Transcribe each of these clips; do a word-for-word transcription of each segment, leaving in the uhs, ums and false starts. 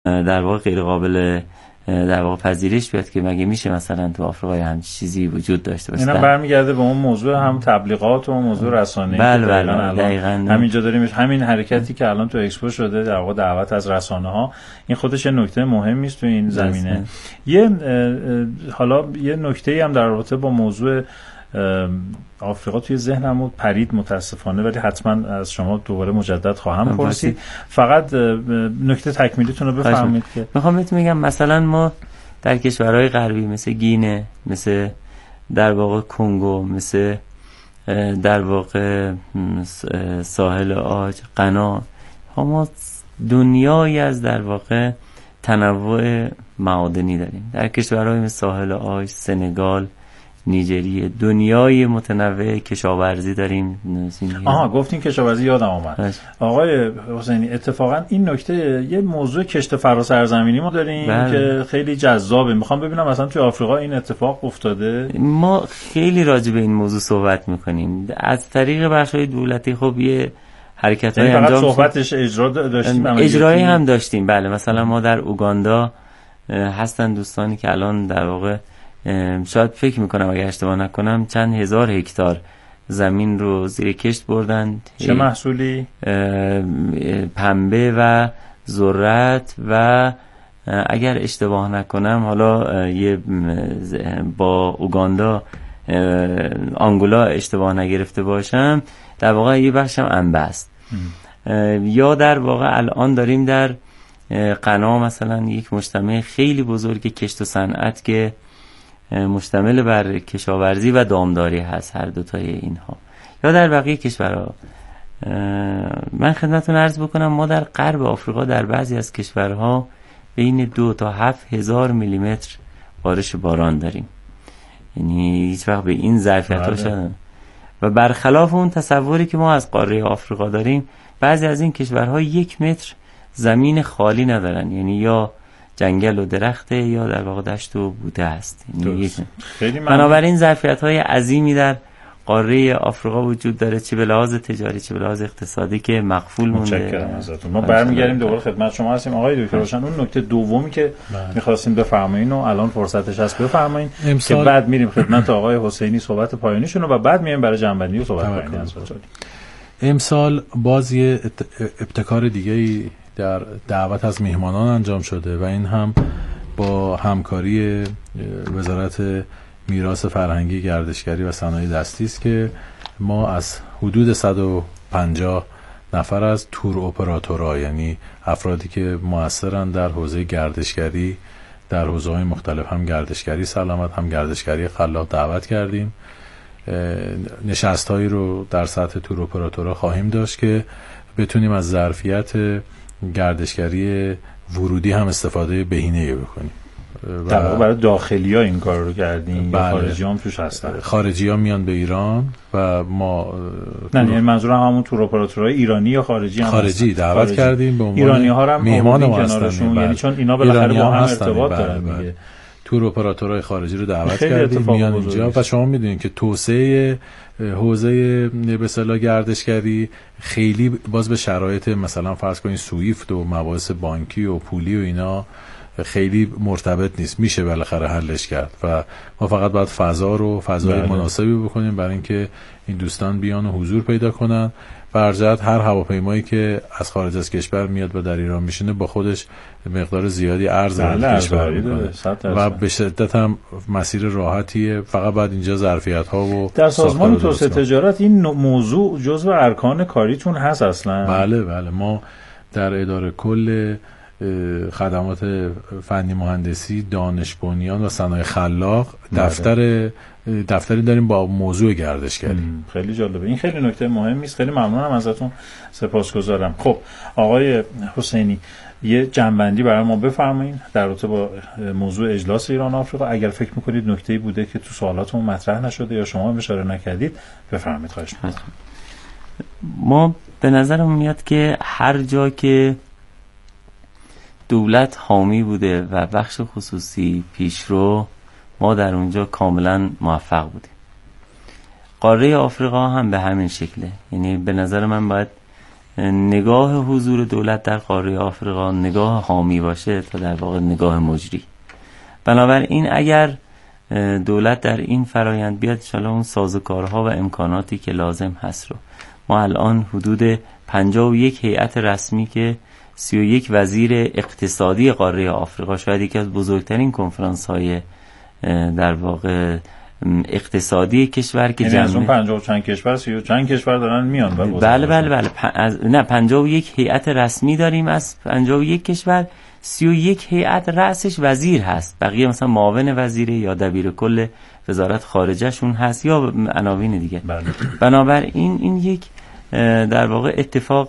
در واقع غیر قابل در واقع پذیرش بیاد که مگه میشه مثلا تو آفریقا همچین چیزی وجود داشته باشه. اینا برمیگرده به اون موضوع هم تبلیغات و موضوع رسانه‌ای. بله بله دقیقاً همینجا داریم همین حرکتی که الان تو اکسپو شده در واقع دعوت از رسانه‌ها، این خودش نکته مهمی است تو این زمینه. یه حالا یه نکته‌ای هم در رابطه با موضوع آفریقا توی ذهنم پرید متاسفانه، ولی حتما از شما دوباره مجدد خواهم پرسید. فقط نکته تکمیلیتون رو بفرمایید. که میخوام بهتون میگم مثلا ما در کشورهای غربی مثل گینه، مثل در واقع کنگو، مثل در واقع ساحل عاج، غنا، ما دنیایی از در واقع تنوع معادنی داریم. در کشورهای مثل ساحل عاج، سنگال، نیجریه، دنیای متنوع کشاورزی داریم. آها گفتین کشاورزی یادم آمد. آقای حسینی اتفاقا این نکته یه موضوع کشت فراسرزمینی ما داریم بله. که خیلی جذابه. میخوام ببینم مثلا توی آفریقا این اتفاق افتاده. ما خیلی راجع به این موضوع صحبت میکنیم از طریق بخش‌های دولتی. خب یه حرکت‌های انجام صحبتش اجرا داشتیم، اجرایی هم داشتیم. بله مثلا ما در اوگاندا هستن دوستانی که الان در واقع شاید فکر میکنم اگه اشتباه نکنم چند هزار هکتار زمین رو زیر کشت بردن. چه محصولی؟ پنبه و ذرت و اگر اشتباه نکنم حالا یه با اوگاندا آنگولا اشتباه نگرفته باشم در واقع یه بخشم انبه است. یا در واقع الان داریم در غنا مثلا یک مجتمع خیلی بزرگ کشت و صنعت که مشتمل بر کشاورزی و دامداری هست، هر دوتای اینها. یا در بقیه کشورها من خدمتتون عرض بکنم ما در غرب آفریقا در بعضی از کشورها بین دو تا هفت هزار میلیمتر بارش باران داریم. یعنی هیچ وقت به این ظرفیت ها شدن و برخلاف اون تصوری که ما از قاره آفریقا داریم بعضی از این کشورها یک متر زمین خالی ندارن، یعنی یا جنگل و درخته یا در واقع دشت و بوته است. خیلی بنابراین ظرفیت‌های عظیمی در قاره آفریقا وجود داره، چه به لحاظ تجاری چه به لحاظ اقتصادی که مقفول مونده. متشکرم ازتون. ما برمیگردیم دوباره خدمت شما هستیم آقای دکتر روشن. اون نکته دومی که می‌خواستیم بفرمایین و الان فرصتش هست بفرمایین که بعد میریم خدمت آقای حسینی صحبت پایانیشون و بعد میایم برای جنبندی و صحبت پایانی از امسال باز یه ابتکار دیگه‌ای در دعوت از میهمانان انجام شده و این هم با همکاری وزارت میراث فرهنگی، گردشگری و صنایع دستی است که ما از حدود صد و پنجاه نفر از تور اپراتورها، یعنی افرادی که مؤثرن در حوزه گردشگری در حوزه‌های مختلف، هم گردشگری سلامت هم گردشگری خلاق، دعوت کردیم. نشست‌هایی رو در سطح تور اپراتورها خواهیم داشت که بتونیم از ظرفیت گردشگری ورودی هم استفاده بهینه‌ای بکنیم. در واقع برای داخلی‌ها این کار رو کردیم. بله. خارجی‌ها هم توش هستن. خارجی‌ها میان به ایران و ما نه یعنی منظورم همون تور اپراتورهای ایرانی یا خارجی هم خارجی دعوت خارجی. کردیم به عنوان ایرانی‌ها رو هم میهمان ما هستن، یعنی چون اینا بالاخره با هم ارتباط دارن دیگه. تور اپراتورهای خارجی رو دعوت کردیم میان اینجا و شما میدونید که توسعه حوزه به اصطلاح گردشگری خیلی باز به شرایط مثلا فرض کنید سویفت و مباحث بانکی و پولی و اینا خیلی مرتبط نیست، میشه بالاخره حلش کرد و ما فقط باید فضا رو فضای بله. مناسبی بکنیم برای اینکه این دوستان بیان و حضور پیدا کنن. برجت هر هواپیمایی که از خارج از کشور میاد و در ایران میشینه با خودش مقدار زیادی ارز وارد کشور میکنه و به شدت هم مسیر راحتیه. فقط بعد اینجا ظرفیت ها و در سازمان توسعه تجارت این موضوع جزو ارکان کاریتون هست اصلا؟ بله بله ما در اداره کل خدمات فنی مهندسی، دانش بنیان و صنایع خلاق دفتر دفتری داریم با موضوع گردشگری. خیلی جالبه. این خیلی نکته مهمی است. خیلی ممنونم ازتون، سپاسگزارم. خب آقای حسینی یه جنبندی برای ما بفرمایید در رابطه با موضوع اجلاس ایران آفریقا. اگر فکر می‌کنید نکته‌ای بوده که تو سوالاتمون مطرح نشده یا شما اشاره نکردید بفرمایید. خواهش می‌کنم. ما به نظرم میاد که هر جا که دولت حامی بوده و بخش خصوصی پیشرو، ما در اونجا کاملا موفق بودیم. قاره آفریقا هم به همین شکله. یعنی به نظر من باید نگاه حضور دولت در قاره آفریقا نگاه حامی باشه تا در واقع نگاه مجری. بنابراین اگر دولت در این فرایند بیاد انشاءالله اون سازوکارها و امکاناتی که لازم هست رو، ما الان حدود پنجاه و یک هیئت رسمی که سی و یک وزیر اقتصادی قاره آفریقا، شاید یکی از بزرگترین کنفرانس های در واقع اقتصادی کشور که یعنی از اون پنجاه و چند کشور سی و چند کشور دارن میان. بله بله بله پ... از... نه پنجاه و یک هیئت رسمی داریم از پنجاه و یک کشور، سی و یک هیئت رأسش وزیر هست، بقیه مثلا معاون وزیره یا دبیر کل وزارت خارجه شون هست یا عناوین دیگه. بله. بنابراین این یک در واقع اتفاق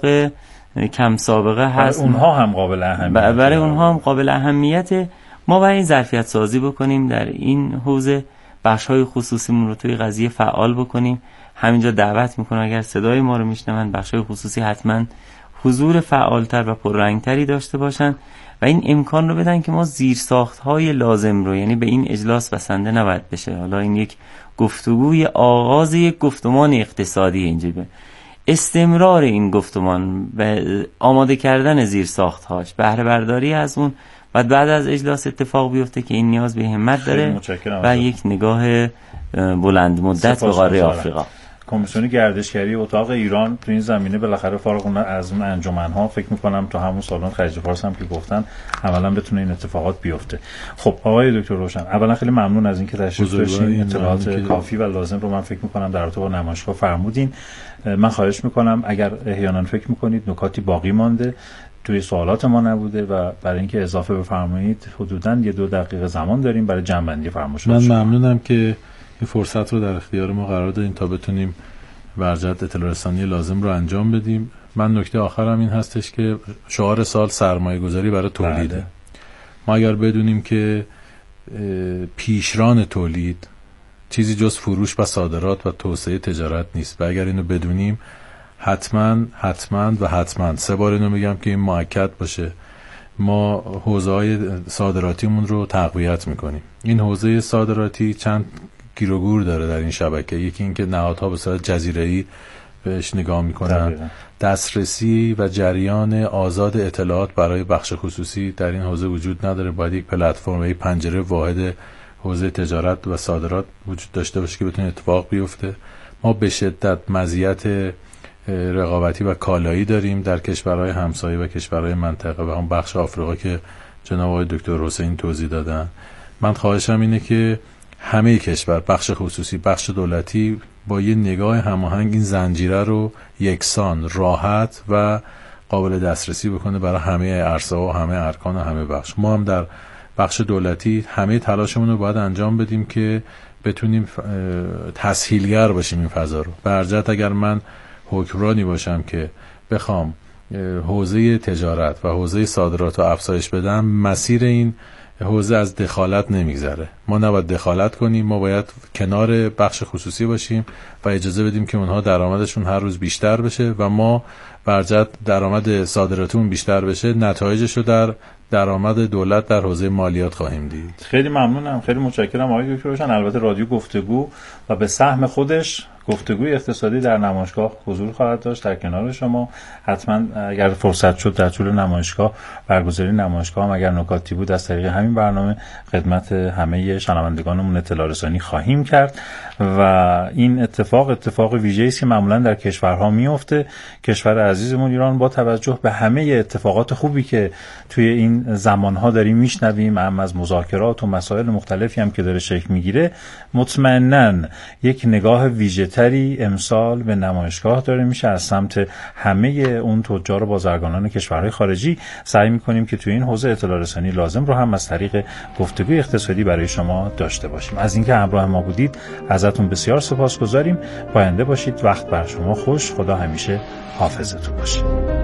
کم سابقه هست. برای اونها هم قابل اهمیت. برای اونها هم قابل اهمیت. ما باید این ظرفیت سازی بکنیم در این حوزه، بخش‌های خصوصیمون رو توی قضیه فعال بکنیم. همینجا دعوت میکنم اگر صدای ما رو میشنون بخش‌های خصوصی حتما حضور فعالتر و پررنگتری داشته باشن و این امکان رو بدن که ما زیرساخت‌های لازم رو، یعنی به این اجلاس بسنده نباید بشه، حالا این یک گفتگوی آغاز یک گفتمان اقتصادی، اینجوری استمرار این گفتمان و آماده کردن زیرساخت‌هاش، بهره برداری از اون و بعد از اجلاس اتفاق بیفته که این نیاز به همت داره و یک نگاه بلند مدت به قاره آفریقا. کمیسیون گردشگری اتاق ایران تو این زمینه بالاخره فارغ از اون انجمن‌ها فکر می‌کنم تا همون سالن خلیج فارس هم که گفتن عملاً بتونه این اتفاقات بیفته. خب آقای دکتر روشن، اولا خیلی ممنون از اینکه تشریف داشتین، اطلاعات کافی و لازم رو من فکر می‌کنم در رابطه با نمایشگاه فرمودین. من خواهش می‌کنم اگر احیانا فکر می‌کنید نکاتی باقی مانده توی سوالات ما نبوده و برای اینکه اضافه بفرمایید حدوداً یه دو دقیقه زمان داریم برای جمع‌بندی فرمایشات. من ممنونم که این فرصت رو در اختیار ما قرار دادین تا بتونیم برجت اطلاع رسانی لازم رو انجام بدیم. من نکته آخرم این هستش که شعار سال سرمایه گذاری برای تولیده. بله. ما اگر بدونیم که پیشران تولید چیزی جز فروش و صادرات و توسعه تجارت نیست و اگر اینو بدونیم حتما حتما و حتما سه بار اینو میگم که این مؤکد باشه، ما حوزه‌های صادراتیمون رو تقویت میکنیم. این حوزه صادراتی چند گیروگور داره در این شبکه. یکی این که نهادها به صورت جزیره‌ای بهش نگاه میکنن، دسترسی و جریان آزاد اطلاعات برای بخش خصوصی در این حوزه وجود نداره. باید یک پلتفرم، یک پنجره واحد حوزه تجارت و صادرات وجود داشته باشه که بتونه اتفاق بیفته. ما به شدت مزیت رقابتی و کالایی داریم در کشورهای همسایه و کشورهای منطقه و هم بخش آفریقا که جناب آقای دکتر حسین توضیح دادن. من خواهشم اینه که همه کشور، بخش خصوصی، بخش دولتی با یه نگاه هماهنگ این زنجیره رو یکسان، راحت و قابل دسترسی بکنه برای همه عرصه و همه ارکان و همه بخش. ما هم در بخش دولتی همه تلاشمون رو باید انجام بدیم که بتونیم تسهیلگر باشیم این فضا رو. برجت اگر من حکمرانی باشم که بخوام حوزه تجارت و حوزه صادرات رو افزایش بدم، مسیر این حوزه از دخالت نمیگذره. ما نباید دخالت کنیم، ما باید کنار بخش خصوصی باشیم و اجازه بدیم که اونها درآمدشون هر روز بیشتر بشه و ما برجت درآمد صادراتمون بیشتر بشه، نتایجش رو در درآمد دولت در حوزه مالیات خواهیم دید. خیلی ممنونم، خیلی متشکرم آقای دکتر روشن. البته رادیو گفتگو و به سهم خودش گفتگوی اقتصادی در نمایشگاه حضور خواهد داشت در کنار شما. حتما اگر فرصت شد در طول نمایشگاه، برگزاری نمایشگاه هم اگر نکاتی بود از طریق همین برنامه خدمت همه شنوندگانمون اطلاع رسانی خواهیم کرد و این اتفاق اتفاق ویژه‌ای است که معمولا در کشورها میفته. کشور عزیزمون ایران با توجه به همه اتفاقات خوبی که توی این زمانها داریم میشنویم، هم از مذاکرات و مسائل مختلفی هم که داره شکل میگیره، مطمئناً یک نگاه ویژه تری امسال به نمایشگاه داره میشه از سمت همه اون تجار و بازرگانان کشورهای خارجی. سعی میکنیم که توی این حوزه اطلاع رسانی لازم رو هم از طریق گفتگوی اقتصادی برای شما داشته باشیم. از اینکه همراه ما بودید ازتون بسیار سپاسگزاریم. پاینده باشید. وقت بر شما خوش. خدا همیشه حافظتون باشه.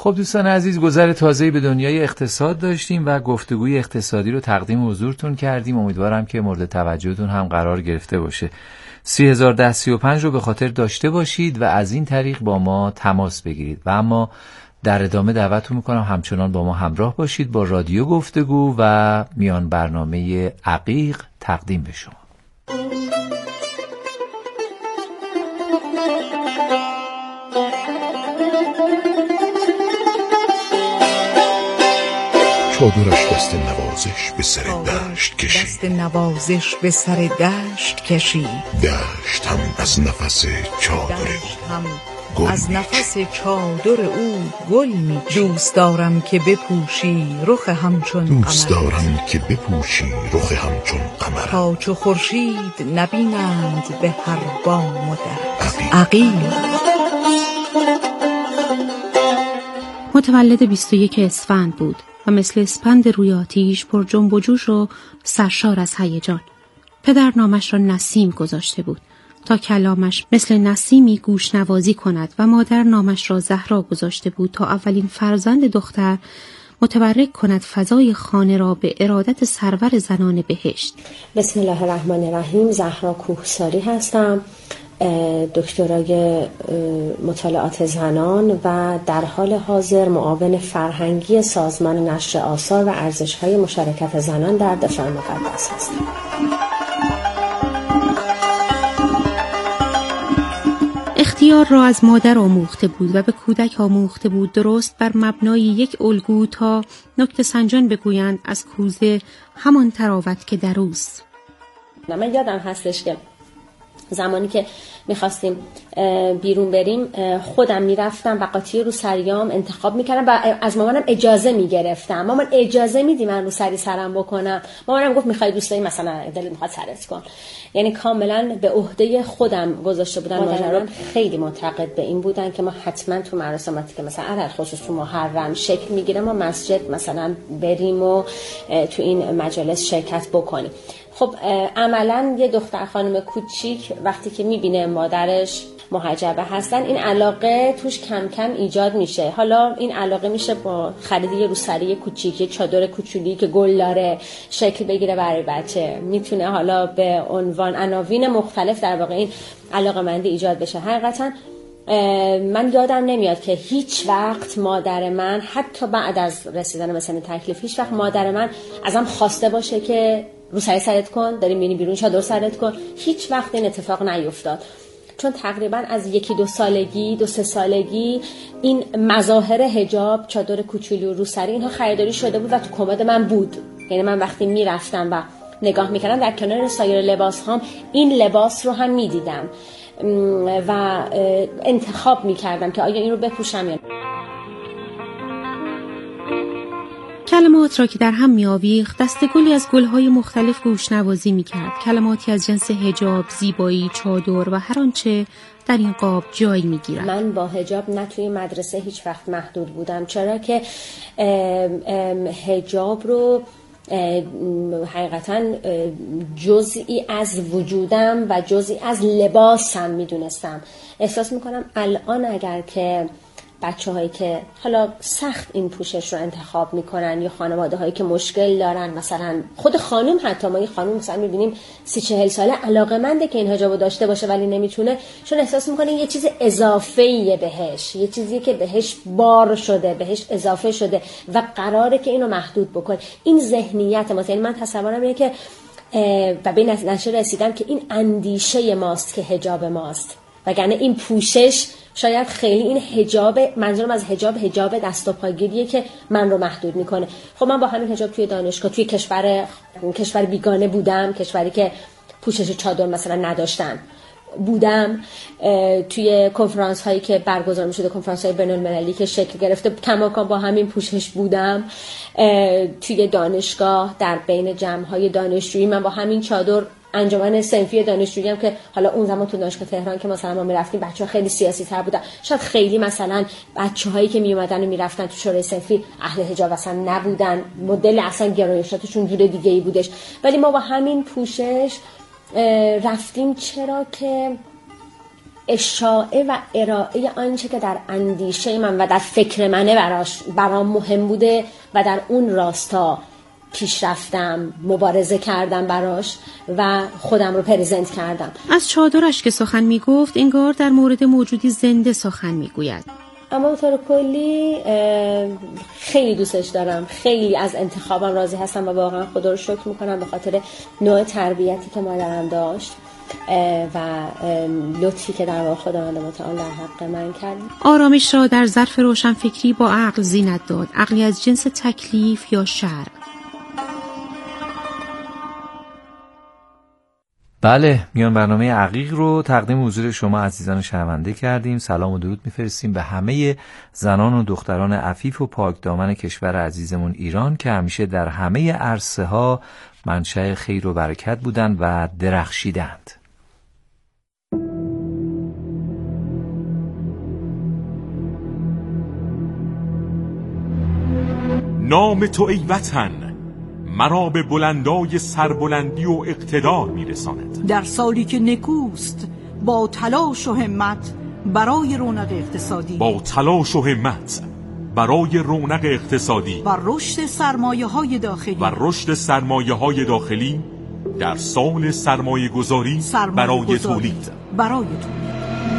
خب دوستان عزیز، گذر تازه‌ای به دنیای اقتصاد داشتیم و گفتگوی اقتصادی رو تقدیم حضورتون کردیم. امیدوارم که مورد توجهتون هم قرار گرفته باشه. سی هزار ده سی و پنج رو به خاطر داشته باشید و از این طریق با ما تماس بگیرید. و اما در ادامه دعوتتون میکنم همچنان با ما همراه باشید با رادیو گفتگو و میان برنامه عقیق تقدیم به شما. چادرش دست نوازش به سر دشت کشید دست نوازش به سر دشت کشید دشت هم از نفس چادر او از نفس چادر او گل می دوست دارم که بپوشی رخ همچون قمر دوست دارم که بپوشی رخ همچون قمر تا چو خورشید نبینند به هر بام و در عقیل. متولد بیست و یک اسفند بود و مثل اسپند روی آتیش پر جنب و جوش و سرشار از هیجان. پدر نامش را نسیم گذاشته بود تا کلامش مثل نسیمی گوش نوازی کند و مادر نامش را زهرا گذاشته بود تا اولین فرزند دختر متبرک کند فضای خانه را به ارادت سرور زنان بهشت. بسم الله الرحمن الرحیم. زهرا کوهساری هستم، دکترای مطالعات زنان و در حال حاضر معاون فرهنگی سازمان نشر آثار و ارزش‌های مشارکت زنان در دفاع مقدس هستم. اختیار را از مادر آموخته بود و به کودک آموخته بود درست بر مبنای یک الگو تا نکته سنجان بگویند از کوزه همان تراوت که در اوست. من یادم هستش که زمانی که میخواستیم بیرون بریم خودم میرفتم و قاطی روسریام انتخاب میکردم و از مامانم اجازه میگرفتم. مامان اجازه میدی من روسری سرم بکنم؟ مامانم گفت میخوای دوست داری مثلا دلت میخواد سرت کن. یعنی کاملا به عهده خودم گذاشته بودن. مادرم خیلی معتقد به این بودن که ما حتما تو مراسماتی که مثلا علل خصوص تو محرم شکل میگیره ما مسجد مثلا بریم و تو این مجالس شرکت بکنیم. خب عملا یه دختر خانم کوچیک وقتی که میبینه مادرش محجبه هستن این علاقه توش کم کم ایجاد میشه. حالا این علاقه میشه با خرید یه روسری کوچیک، یه چادر کوچولی که گل داره شکل بگیره برای بچه. میتونه حالا به عنوان عناوین مختلف در واقع این علاقه‌مندی ایجاد بشه. حقیقتا من یادم نمیاد که هیچ وقت مادر من حتی بعد از رسیدن به سن تکلیف هیچ وقت مادر من ازم خواسته باشه که روسری سرت کن، داریم میریم بیرون چادر سرت کن. هیچ وقت این اتفاق نیفتاد، چون تقریبا از یکی دو سالگی دو سه سالگی این مظاهر حجاب، چادر کوچولو و روسری اینها خریداری شده بود و تو کمد من بود. یعنی من وقتی میرفتم و نگاه میکردم در کنار سایر لباس هام این لباس رو هم میدیدم و انتخاب میکردم که آیا این رو بپوشم یا نه. کلمات را که در هم می آویخت دستگلی از گلهای مختلف گوشنوازی می کرد. کلماتی از جنس حجاب، زیبایی، چادر و هر آنچه در این قاب جای می گیرد. من با حجاب نه توی مدرسه هیچ وقت محدود بودم، چرا که حجاب رو حقیقتا جزئی از وجودم و جزئی از لباسم می دونستم. احساس می کنم الان اگر که بچه هایی که حالا سخت این پوشش رو انتخاب میکنن یا خانواده هایی که مشکل دارن، مثلا خود خانم، حتی ما یه خانم مثلا میبینیم سی چهل ساله علاقه‌منده که این حجابو داشته باشه ولی نمیتونه، چون احساس میکنه یه چیز اضافه‌ایه بهش، یه چیزی که بهش بار شده، بهش اضافه شده و قراره که اینو محدود بکنه. این ذهنیت ماست. یعنی من تصورم اینه که و به نتیجه رسیدم که این اندیشه ماست که حجاب ماست، وگرنه این پوشش شاید خیلی این حجاب، منظورم از حجاب حجاب دست و پاگیریه که من رو محدود میکنه. خب من با همین حجاب توی دانشگاه، توی کشور کشور بیگانه بودم، کشوری که پوشش چادر مثلا نداشتن بودم، توی کنفرانس هایی که برگزار میشده، کنفرانس های بین المللی که شکل گرفته، کماکان با همین پوشش بودم. توی دانشگاه در بین جمع های دانشجویی من با همین چادر، انجمن صنفی دانشجویی هم که حالا اون زمان تو دانشگاه تهران که مثلا ما میرفتیم بچه‌ها خیلی سیاسی تر بودن، شاید خیلی مثلا بچه‌هایی که میومدن و میرفتن تو شورای صنفی اهل حجاب اصلا نبودن، مدل اصلا گرایشاتشون جور دیگه‌ای بودش، ولی ما با همین پوشش رفتیم. چرا که اشاعه و ارائه آنچه که در اندیشه من و در فکر منه براش برام مهم بوده و در اون راستا پیش رفتم، مبارزه کردم براش و خودم رو پرزنت کردم. از چادرش که سخن می گفت انگار در مورد موجودی زنده سخن می گوید. اما به طور کلی خیلی دوستش دارم، خیلی از انتخابم راضی هستم و واقعا خدا رو شکر میکنم به خاطر نوع تربیتی که مادرم داشت و لطفی که در واقع خداوند متعال در حق من کرد. آرامش را در ظرف روشنفکری با عقل زینت داد، عقلی از جنس تکلیف یا شرع. بله، میان برنامه عقیق رو تقدیم حضور شما عزیزان شنونده کردیم. سلام و درود میفرستیم به همه زنان و دختران عفیف و پاک دامن کشور عزیزمون ایران که همیشه در همه عرصه ها منشأ خیر و برکت بودند و درخشیدند. نام تو ای وطن مرا به بلندای سربلندی و اقتدار میرساند. در سالی که نکوست با تلاش و همت برای رونق اقتصادی با تلاش و همت برای رونق اقتصادی و رشد سرمایه‌های داخلی و رشد سرمایه‌های داخلی در سال سرمایه گذاری سرمایه برای گذاری تولید برای تولید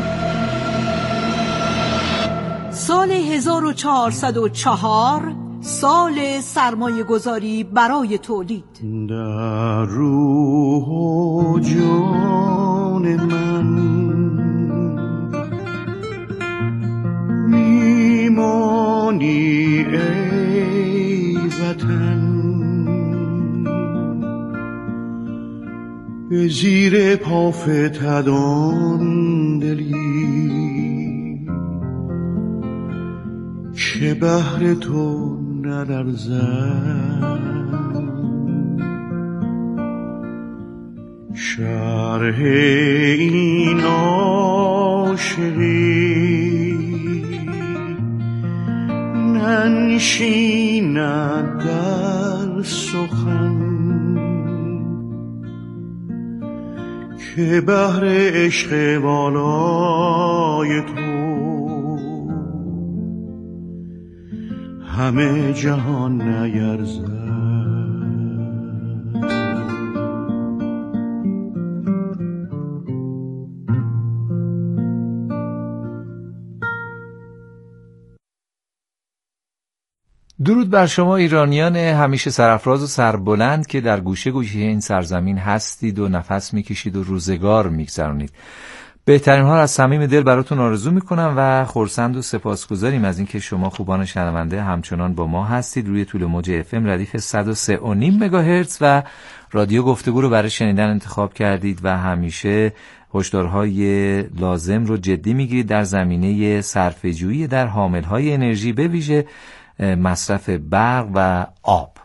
سال هزار و چهارصد و چهار سال سرمایه گذاری برای تولید. در روح و جان من میمانی ای وطن، به زیر پا فتدان دلی که بهر تو ندرزد. شرح این عاشقی ننشیند در سخن که بهر عشق بالای تو همه جهان نیرزد. درود بر شما ایرانیان همیشه سرافراز و سربلند که در گوشه گوشه این سرزمین هستید و نفس میکشید و روزگار میگذرونید. بهترین ها را از صمیم دل براتون آرزو میکنم و خرسند و سپاسگزاریم از اینکه شما خوبان شنونده همچنان با ما هستید. روی طول موج اف ام ردیف صد و سه و نیم مگاهرتز و رادیو گفتگو رو برای شنیدن انتخاب کردید و همیشه هشدارهای لازم رو جدی میگیرید در زمینه صرفه‌جویی در حاملهای انرژی، به ویژه مصرف برق و آب.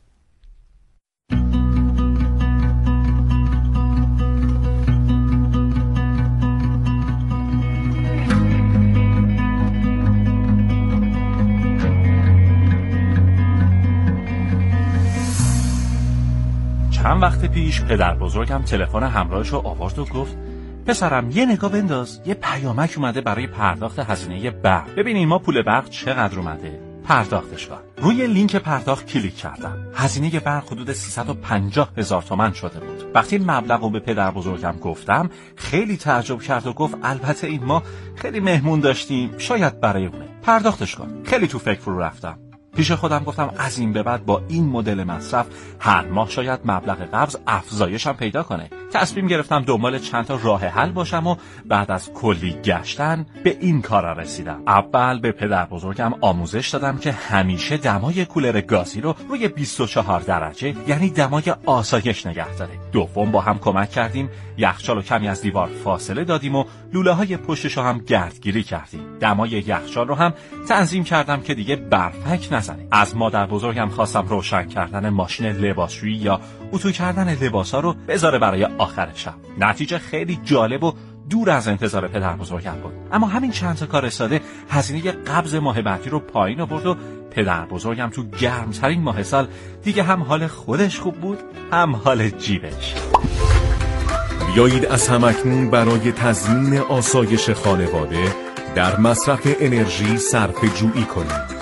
چند وقت پیش پدر بزرگم تلفن همراهش رو آورد و گفت پسرم یه نگاه بنداز، یه پیامک اومده برای پرداخت هزینه برق. ببینین ما پول برق چقدر اومده، پرداختش کن. روی لینک پرداخت کلیک کردم. هزینه برق حدود سیصد و پنجاه هزار تومان شده بود. وقتی مبلغ رو به پدر بزرگم گفتم خیلی تعجب کرد و گفت البته این ما خیلی مهمون داشتیم، شاید برای اونه. پرداختش کن. خیلی تو فکر رو رفتم. پیش خودم گفتم از این به بعد با این مدل مصرف هر ماه شاید مبلغ قبض افزایش هم پیدا کنه. تصمیم گرفتم دنبال چند تا راه حل باشم و بعد از کلی گشتن به این کار رسیدم. اول به پدر بزرگم آموزش دادم که همیشه دمای کولر گازی رو روی بیست و چهار درجه یعنی دمای آسایش نگه داره. دوم با هم کمک کردیم یخچال رو کمی از دیوار فاصله دادیم و لوله های پشتش رو هم گردگیری کردیم. دمای یخچال رو هم تنظیم کردم که دیگه برفک نزنه. از مادر بزرگم خواستم روشن کردن ماشین لباسشویی یا اتو کردن لباسا رو بذاره برای آخر شب. نتیجه خیلی جالب و دور از انتظار پدر بزرگم بود. اما همین چند تا کار ساده هزینه قبض ماه بعدی رو پایین آورد و پدر بزرگم تو گرمترین ماه سال دیگه هم حال خودش خوب بود هم حال جیبش. بیایید از همکنون برای تضمین آسایش خانواده در مصرف انرژی صرفه جویی کنیم.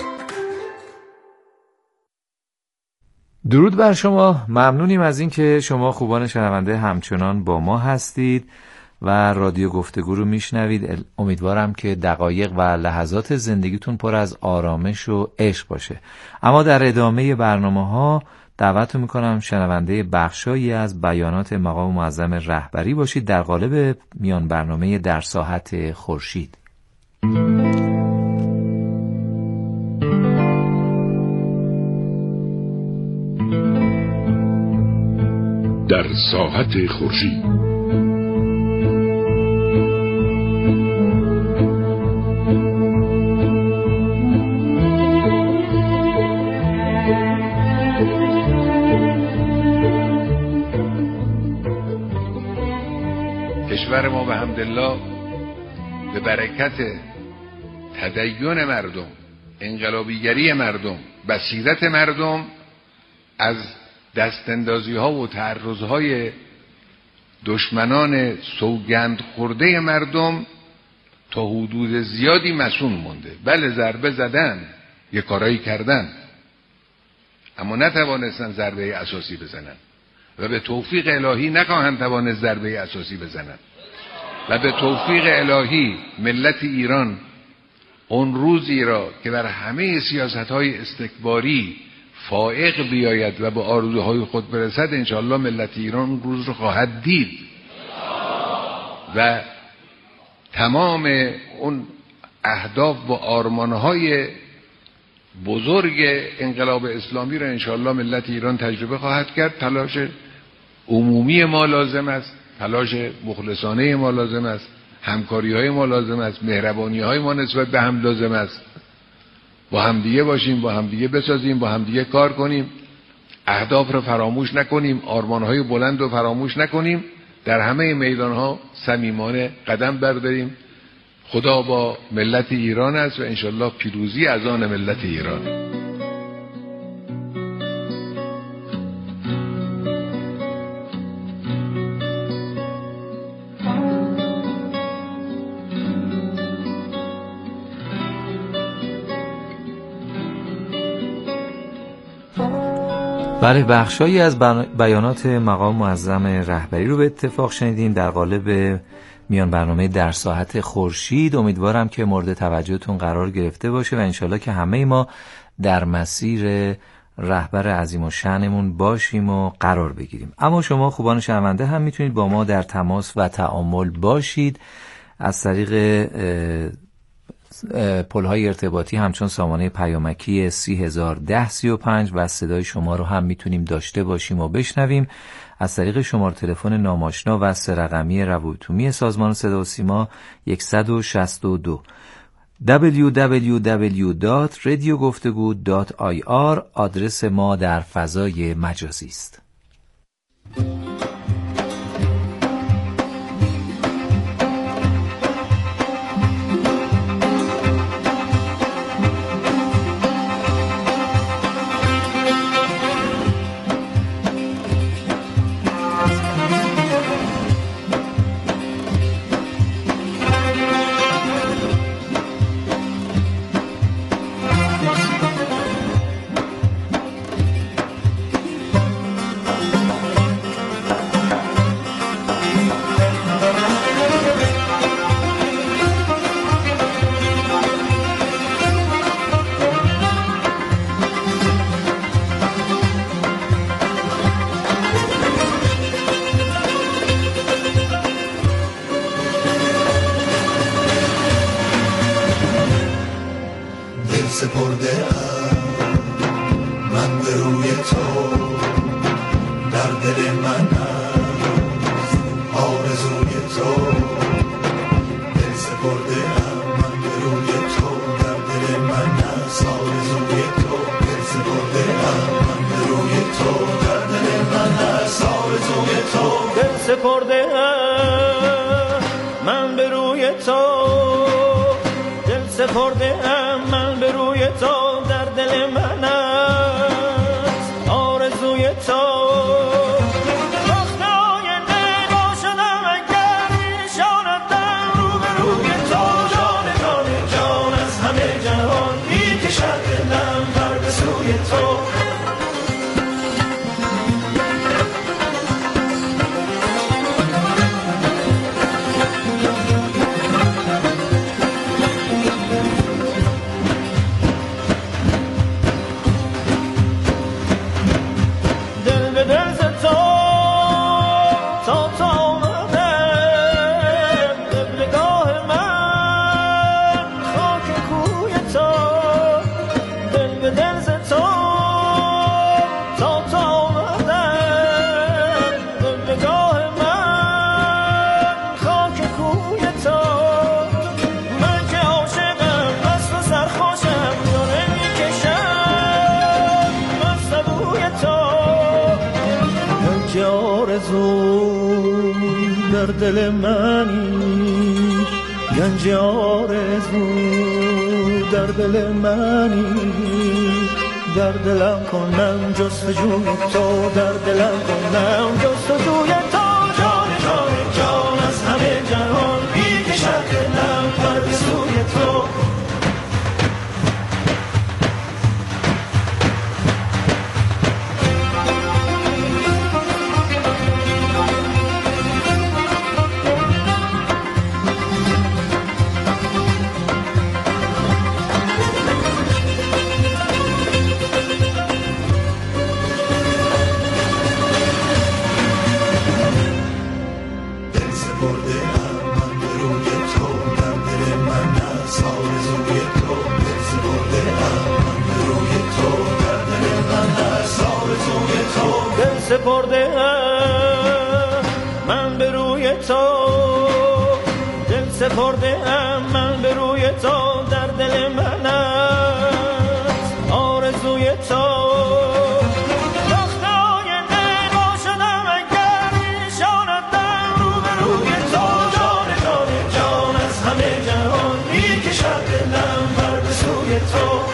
درود بر شما، ممنونیم از این که شما خوبان شنونده همچنان با ما هستید و رادیو گفتگو رو میشنوید. امیدوارم که دقایق و لحظات زندگیتون پر از آرامش و عشق باشه. اما در ادامه برنامه ها دعوتتون میکنم شنونده بخشایی از بیانات مقام معظم رهبری باشید در قالب میان برنامه در ساحت خورشید. در ساحت خورشید. کشور ما به حمدالله به برکت تدین مردم، انقلابیگری مردم، بصیرت مردم، از دستاندازی ها و تعرض های دشمنان سوگند خورده مردم تا حدود زیادی مصون مونده. بله ضربه زدن، یه کارایی کردن، اما نتوانستن ضربه اساسی بزنن و به توفیق الهی نخواهند توانست ضربه اساسی بزنن و به توفیق الهی ملت ایران اون روزی را که بر همه سیاست‌های استکباری فائق بیاید و به آرزوهای خود برسد، انشاءالله ملت ایران اون روز رو خواهد دید و تمام اون اهداف و آرمانهای بزرگ انقلاب اسلامی را انشاءالله ملت ایران تجربه خواهد کرد. تلاش عمومی ما لازم است، تلاش مخلصانه ما لازم است، همکاری های ما لازم است، مهربانی های ما نسبت به هم لازم است. با همدیگه باشیم، با همدیگه بسازیم، با همدیگه کار کنیم، اهداف رو فراموش نکنیم، آرمان های بلند رو فراموش نکنیم، در همه میدان ها صمیمانه قدم برداریم. خدا با ملت ایران است و انشالله پیروزی از آن ملت ایران. بله، بخشایی از بیانات مقام معظم رهبری رو به اتفاق شنیدیم در قالب میان برنامه در ساحت خورشید. امیدوارم که مورد توجهتون قرار گرفته باشه و انشالله که همه ما در مسیر رهبر عظیم و شأنمون باشیم و قرار بگیریم. اما شما خوبان شنونده هم میتونید با ما در تماس و تعامل باشید از طریق پل‌های ارتباطی همچون سامانه پیامکی سی هزار ده سی و پنج و صدای شما رو هم میتونیم داشته باشیم و بشنویم از طریق شماره تلفن ناماشنا و سه رقمی روابط سازمان صدا و سیما صد و شصت و دو دبلیو دبلیو دبلیو دات رادیو گفتگو دات آی آر آدرس ما در فضای مجازی است. آرزوی تو دختای دل شدم آرزوی تو. در دل منی گنج آرزو، در دل منی در دلم کنم جستجوی تو، در دلم کنم جستجوی تو. جان جان جان از همه جهان بی که شرق دلم پر سوی تو. سپرده ام من به روی تو، دل سپرده ام من به روی تو، در دل من است آرزوی تو. وقت آینده با شدم اگر نشاندم رو به روی تو. جان جان جان از همه جهان می کشد دلم بر به سوی تو.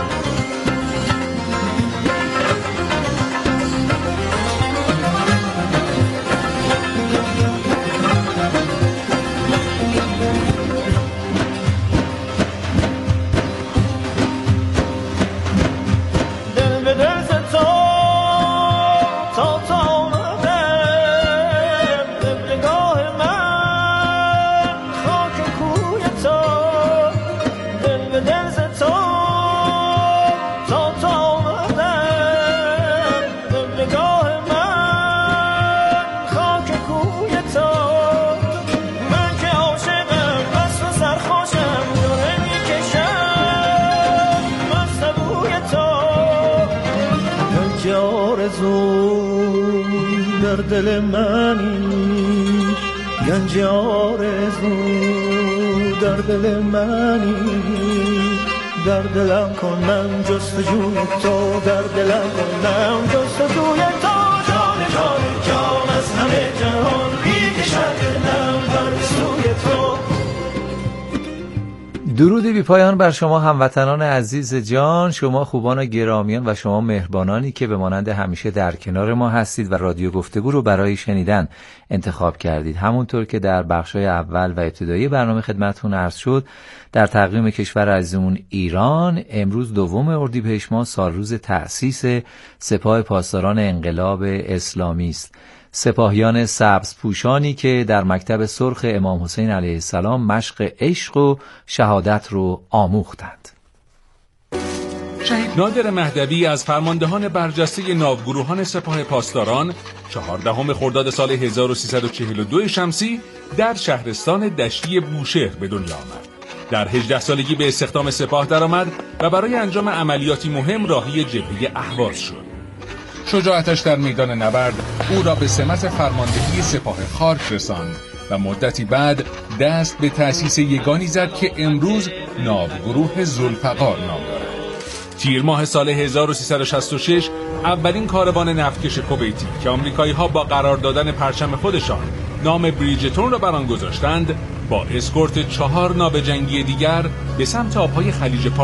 در دل منی گنج آرزو، در دل منی در دلم کنم جستجوی تو، در دلم کنم جستجوی تو. جان جان جان از همه جهان بی کشد دلم بر سوی تو. درود بی پایان بر شما هموطنان عزیز جان، شما خوبان و گرامیان و شما مهربانانی که به مانند همیشه در کنار ما هستید و رادیو گفتگو رو برای شنیدن انتخاب کردید. همونطور که در بخشای اول و ابتدایی برنامه خدمتتون عرض شد، در تقویم کشور عزیزمون ایران امروز دوم اردیبهشت ماه سالروز تأسیس سپاه پاسداران انقلاب اسلامی است. سپاهیان سبز پوشانی که در مکتب سرخ امام حسین علیه السلام مشق عشق و شهادت رو آموختند. شهید نادر مهدوی از فرماندهان برجسته ناوگروهان سپاه پاسداران چهاردهم خرداد سال هزار و سیصد و چهل و دو شمسی در شهرستان دشتی بوشهر به دنیا آمد. در هجده سالگی به استخدام سپاه درآمد و برای انجام عملیاتی مهم راهی جبهه اهواز شد. شجاعتش در میدان نبرد او را به سمت فرماندهی سپاه خارک رساند و مدتی بعد دست به تأسیس یگانی زد که امروز ناوگروه ذوالفقار نام دارد. تیر ماه سال هزار و سیصد و شصت و شش اولین کاروان نفتکش کویتی که آمریکایی‌ها با قرار دادن پرچم خودشان نام بریجتون را بر آن گذاشتند، با اسکورت چهار ناو جنگی دیگر به سمت آبهای خلیج